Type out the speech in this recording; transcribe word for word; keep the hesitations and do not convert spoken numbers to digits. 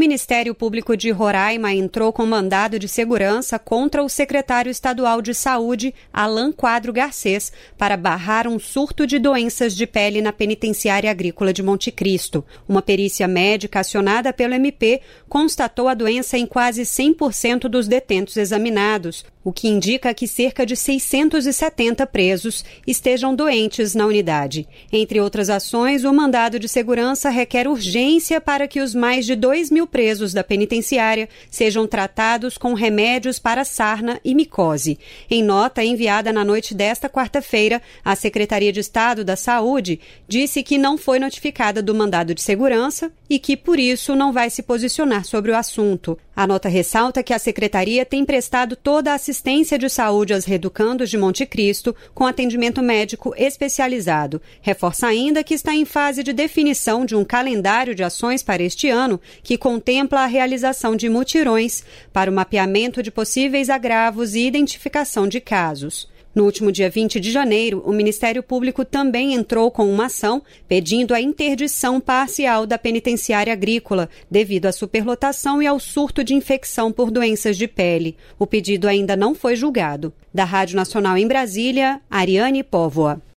Ministério Público de Roraima entrou com mandado de segurança contra o secretário estadual de Saúde, Alan Quadro Garcês, para barrar um surto de doenças de pele na penitenciária agrícola de Monte Cristo. Uma perícia médica acionada pelo M P constatou a doença em quase cem por cento dos detentos examinados, o que indica que cerca de seiscentos e setenta presos estejam doentes na unidade. Entre outras ações, o mandado de segurança requer urgência para que os mais de dois mil presos da penitenciária sejam tratados com remédios para sarna e micose. Em nota enviada na noite desta quarta-feira, a Secretaria de Estado da Saúde disse que não foi notificada do mandado de segurança e que, por isso, não vai se posicionar sobre o assunto. A nota ressalta que a Secretaria tem prestado toda a assistência de saúde aos reeducandos de Monte Cristo com atendimento médico especializado. Reforça ainda que está em fase de definição de um calendário de ações para este ano que contempla a realização de mutirões para o mapeamento de possíveis agravos e identificação de casos. No último dia vinte de janeiro, o Ministério Público também entrou com uma ação pedindo a interdição parcial da penitenciária agrícola devido à superlotação e ao surto de infecção por doenças de pele. O pedido ainda não foi julgado. Da Rádio Nacional em Brasília, Ariane Póvoa.